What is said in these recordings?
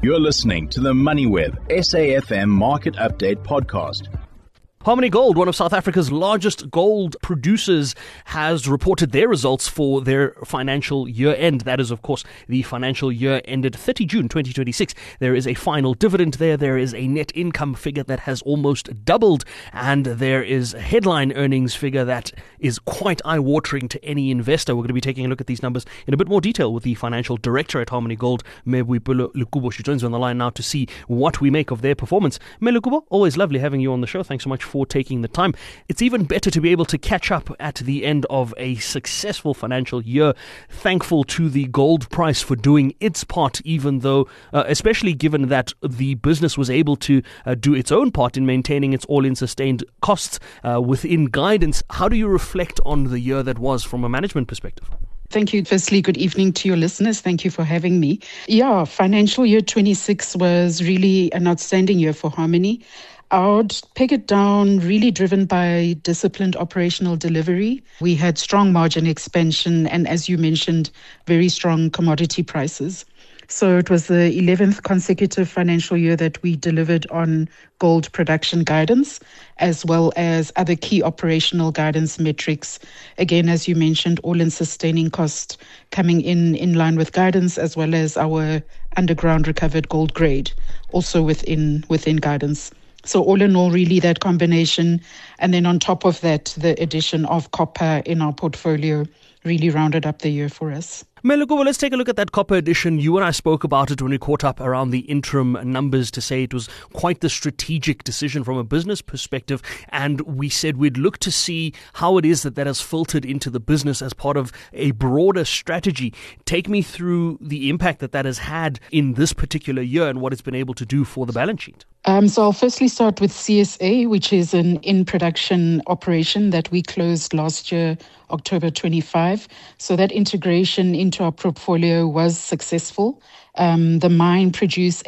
You're listening to the MoneyWeb SAFM Market Update Podcast. Harmony Gold, one of South Africa's largest gold producers, has reported their results for their financial year end. That is, of course, the financial year ended 30 June 2026. There is a final dividend there. There is a net income figure that has almost doubled. And there is a headline earnings figure that is quite eye-watering to any investor. We're going to be taking a look at these numbers in a bit more detail with the financial director at Harmony Gold, Melukubo Lukubo. She joins me on the line now to see what we make of their performance. Melukubo, always lovely having you on the show. Thanks so much for taking the time. It's even better to be able to catch up at the end of a successful financial year. Thankful to the gold price for doing its part, even though, especially given that the business was able to do its own part in maintaining its all-in sustained costs within guidance. How do you reflect on the year that was from a management perspective? Thank you. Firstly, good evening to your listeners. Thank you for having me. Yeah, financial year 26 was really an outstanding year for Harmony. I would peg it down really driven by disciplined operational delivery. We had strong margin expansion and, as you mentioned, very strong commodity prices. So it was the 11th consecutive financial year that we delivered on gold production guidance, as well as other key operational guidance metrics. Again, as you mentioned, all-in sustaining cost coming in line with guidance, as well as our underground recovered gold grade, also within guidance. So all in all, really that combination. And then on top of that, the addition of copper in our portfolio really rounded up the year for us. Melukubo, let's take a look at that copper addition. You and I spoke about it when we caught up around the interim numbers to say it was quite the strategic decision from a business perspective. And we said we'd look to see how it is that has filtered into the business as part of a broader strategy. Take me through the impact that has had in this particular year and what it's been able to do for the balance sheet. So I'll firstly start with CSA, which is an in-production operation that we closed last year, October 25. So that integration into our portfolio was successful. The mine produced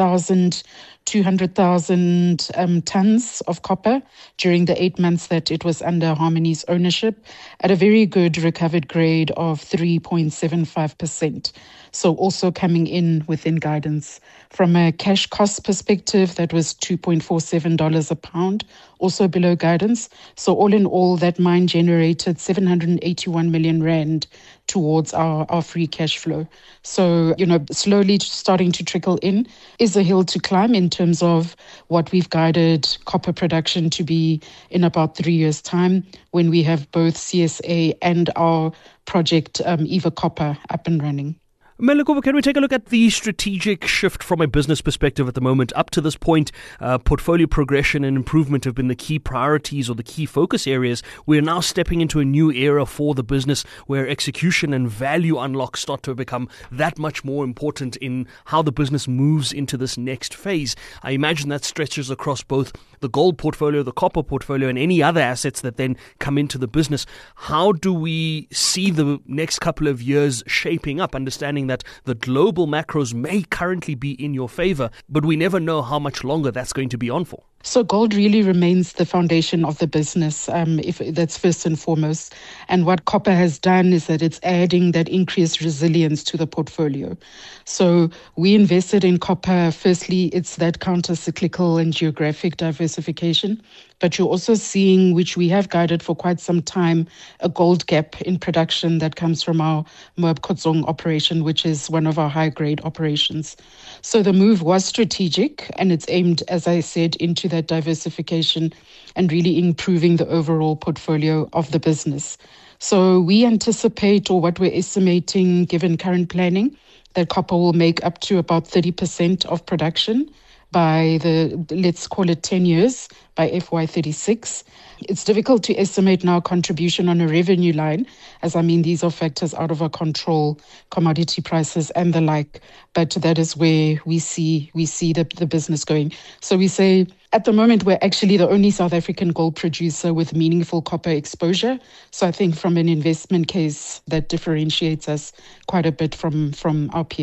200,000 tons of copper during the 8 months that it was under Harmony's ownership at a very good recovered grade of 3.75%. So also coming in within guidance. From a cash cost perspective, that was $2.47 a pound, also below guidance. So all in all, that mine generated 781 million rand towards our free cash flow. So, slowly starting to trickle in. Is a hill to climb in terms of what we've guided copper production to be in about 3 years' time when we have both CSA and our project Eva Copper up and running. Melukubo, can we take a look at the strategic shift from a business perspective at the moment? Up to this point, portfolio progression and improvement have been the key priorities or the key focus areas. We're now stepping into a new era for the business where execution and value unlock start to become that much more important in how the business moves into this next phase. I imagine that stretches across both the gold portfolio, the copper portfolio, and any other assets that then come into the business. How do we see the next couple of years shaping up, understanding that the global macros may currently be in your favor, but we never know how much longer that's going to be on for? So gold really remains the foundation of the business, if that's first and foremost. And what copper has done is that it's adding that increased resilience to the portfolio. So we invested in copper. Firstly, it's that counter-cyclical and geographic diversification. But you're also seeing, which we have guided for quite some time, a gold gap in production that comes from our Moab Khotsong operation, which is one of our high-grade operations. So the move was strategic, and it's aimed, as I said, into that diversification and really improving the overall portfolio of the business. So we anticipate, or what we're estimating, given current planning, that copper will make up to about 30% of production by let's call it 10 years, by FY36. It's difficult to estimate now contribution on a revenue line, as these are factors out of our control, commodity prices and the like, but that is where we see the business going. So we say at the moment we're actually the only South African gold producer with meaningful copper exposure. So I think from an investment case that differentiates us quite a bit from our peers.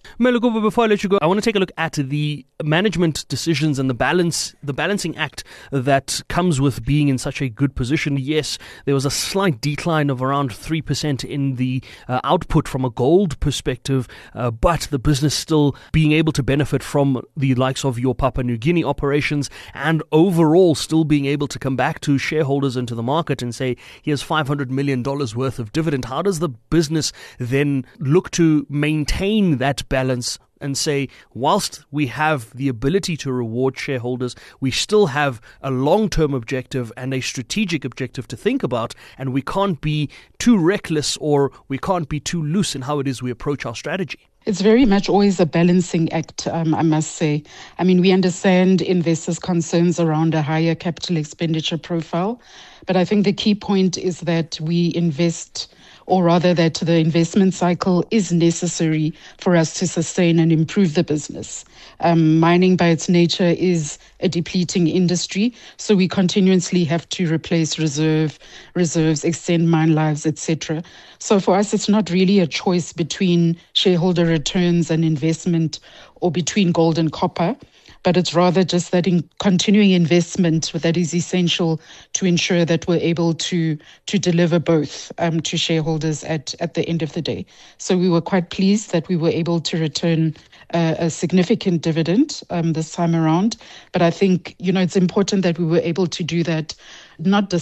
Melukubo, before I let you go, I want to take a look at the management decisions and the balancing act that comes with being in such a good position. Yes, there was a slight decline of around 3% in the output from a gold perspective, but the business still being able to benefit from the likes of your Papua New Guinea operations, and overall still being able to come back to shareholders and to the market and say, here's $500 million worth of dividend. How does the business then look to maintain that balance and say, whilst we have the ability to reward shareholders, we still have a long-term objective and a strategic objective to think about, and we can't be too reckless or we can't be too loose in how it is we approach our strategy? It's very much always a balancing act, I must say. I mean, we understand investors' concerns around a higher capital expenditure profile, but I think the key point is that we invest, or rather that the investment cycle is necessary for us to sustain and improve the business. Mining by its nature is a depleting industry, so we continuously have to replace reserves, extend mine lives, etc. So for us, it's not really a choice between shareholder returns and investment or between gold and copper, but it's rather just that in continuing investment that is essential to ensure that we're able to deliver both to shareholders at the end of the day. So we were quite pleased that we were able to return a significant dividend this time around. But I think, it's important that we were able to do that not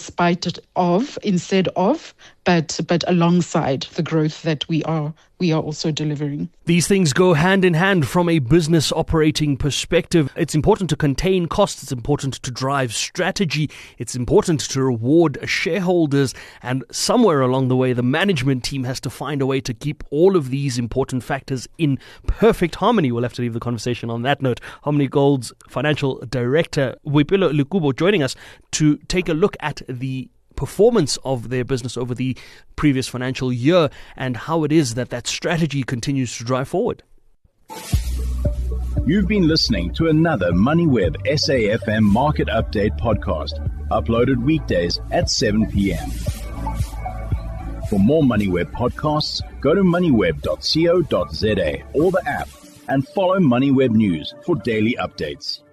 instead of, but alongside the growth that we are also delivering. These things go hand in hand from a business operating perspective. It's important to contain costs. It's important to drive strategy. It's important to reward shareholders. And somewhere along the way, the management team has to find a way to keep all of these important factors in perfect harmony. We'll have to leave the conversation on that note. Harmony Gold's Financial Director, Boipelo Lekubo, joining us to take a look at the performance of their business over the previous financial year and how it is that strategy continues to drive forward. You've been listening to another MoneyWeb SAFM Market Update podcast, uploaded weekdays at 7 p.m. For more MoneyWeb podcasts, go to moneyweb.co.za or the app and follow MoneyWeb News for daily updates.